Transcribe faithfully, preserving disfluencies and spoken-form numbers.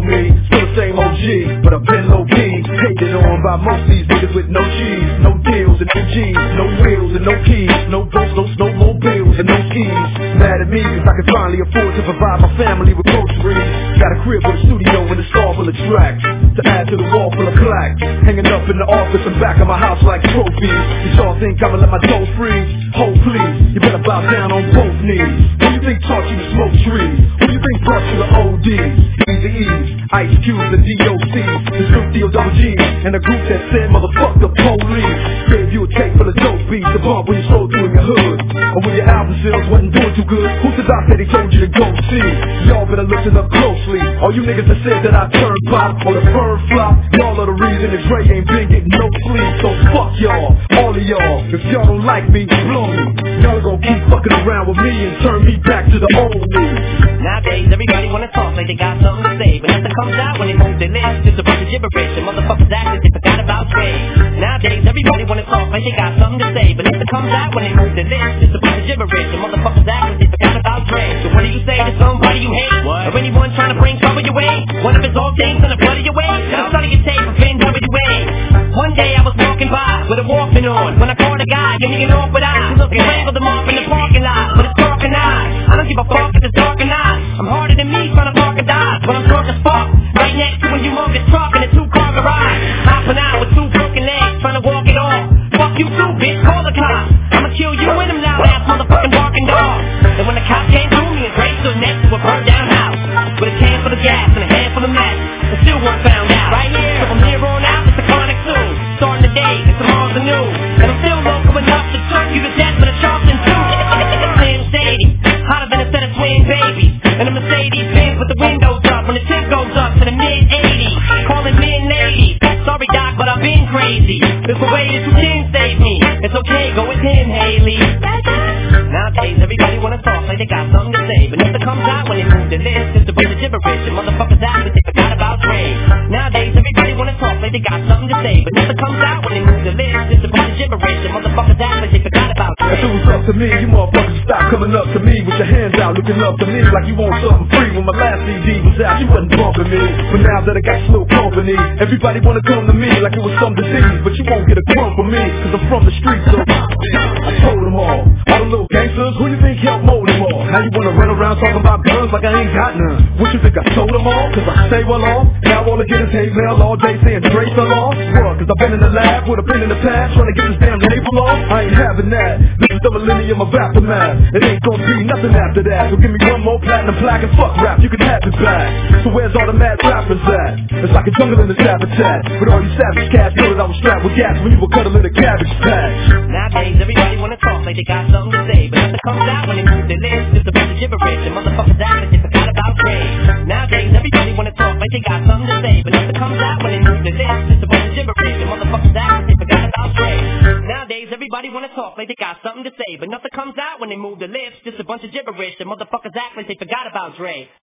me. Still the same O G, but I've been low-key. Hated on by most of these niggas with no cheese, no deals and no G's, no wheels and no keys, no boats, no snowmobiles and no skis. Mad at me cause I can finally afford to provide my family with groceries. Got a crib with a studio and a star full of tracks to add to the wall full of plaques, hanging up in the office and back of my house like trophies. You y'all think I'ma let my toes freeze? Hold please, you better bow down on both knees. Who you think taught you to smoke trees? Who you think brought you to O Ds? Easy E's, Ice Cubes and D O C's, the Snoop D O double G's, and a group that said motherfuck the police. Gave you a tape full of dope beats to bump when you sold through in your hood, or when your album sales wasn't doing too good. Who said I said he told you to go see? Y'all better listen up closely. All you niggas that said that I turned pop or the bird flop, y'all are the reason that Dre ain't been getting no sleep. So fuck y'all, all of y'all. If y'all don't like me, blow me. Y'all gonna keep fucking around with me and turn me back to the old me. Nowadays everybody wanna talk like they got something to say, but nothing comes out when they move their lips. Just a bunch of gibberish and motherfuckers act as they forgot about Dre. Nowadays everybody wanna talk like they got something to say, but nothing comes out when they move their lips. Just a bunch of gibberish and motherfuckers act as they forgot about Dre. So what do you say to somebody you hate? What? Or anyone trying to bring trouble your way? One of his old things on the blood of your way? Now study your tape of N W A. One day I was walking by with a Walkman on when I caught a guy getting it off with eyes. Looking wrangled him off in the parking lot with his talking eyes. I don't give a fuck if it's dark or not. I'm harder than me trying to park and dive, but I'm drunk as fuck. Right next to a humongous truck in a two-car garage. Hopping out with two broken legs trying to walk it off. Fuck you too, bitch, call the cops. I'ma kill you and them loud ass motherfucking barking dogs. And when the cops came through, me and Dre stood next to a burnt down house with a can full of gas and a handful of meth, and still weren't found out. Right here, so from here on out, it's the chronic soon. Starting the day, and tomorrow's the news. And I'm still local enough to choke you to death with a Charleston too. Slim Shady, hotter than a set of twin babies. And a Mercedes Benz with the windows up when the tip goes up to the mid eighties. Calling men ladies. Sorry doc, but I've been crazy. There's a way that you can save me. It's okay, go with him, Haley. Nowadays everybody wanna talk like they got something to say, but nothing comes out when they move their lips. Just a bunch of gibberish and motherfuckers act like they forgot about Dre. Nowadays everybody wanna talk like they got something to say, but nothing comes out when they move their lips. Just a bunch of gibberish and motherfuckers act like they forgot about Dre. If it was up to me, you motherfuckers stop coming up to me with your hands out, looking up to me like you want something free. When my last C D was out, you wasn't bumping me, but now that I got slow company, everybody wanna come to me like it was some disease, but you won't get a crumb from me, cause I'm from the streets, so I told them all. All the little gangsters, who you think helped mold them all? Now you wanna run around talking about guns like I ain't got none. What you think I sold them all? Cause I stay well off. Now all I get is hate mail all day saying Dre fell off. What? Cause I've been in the lab with a pen in the past trying to get this damn label off. I ain't having that. This is the millennium of aftermath. It ain't gonna be nothing after that. So give me one more platinum plaque and fuck rap, you can have it back. So where's all the mad rappers at? It's like a jungle in this habitat. With all these savage cats, know that I was strapped with gas when you were cuddling a cabbage patch. Nowadays everybody wanna talk like they got something to say, but nothing comes out when they move their lips. Just a bunch of gibberish and motherfuckers act like they forgot about Dre. Nowadays everybody wanna talk like they got something to say, but nothing comes out when they move their lips. Just a bunch of gibberish and motherfuckers act like they forgot about Dre. Nowadays everybody wanna talk like they got something to say, but nothing comes out when they move their lips. Just a bunch of gibberish and motherfuckers act like they forgot about Dre.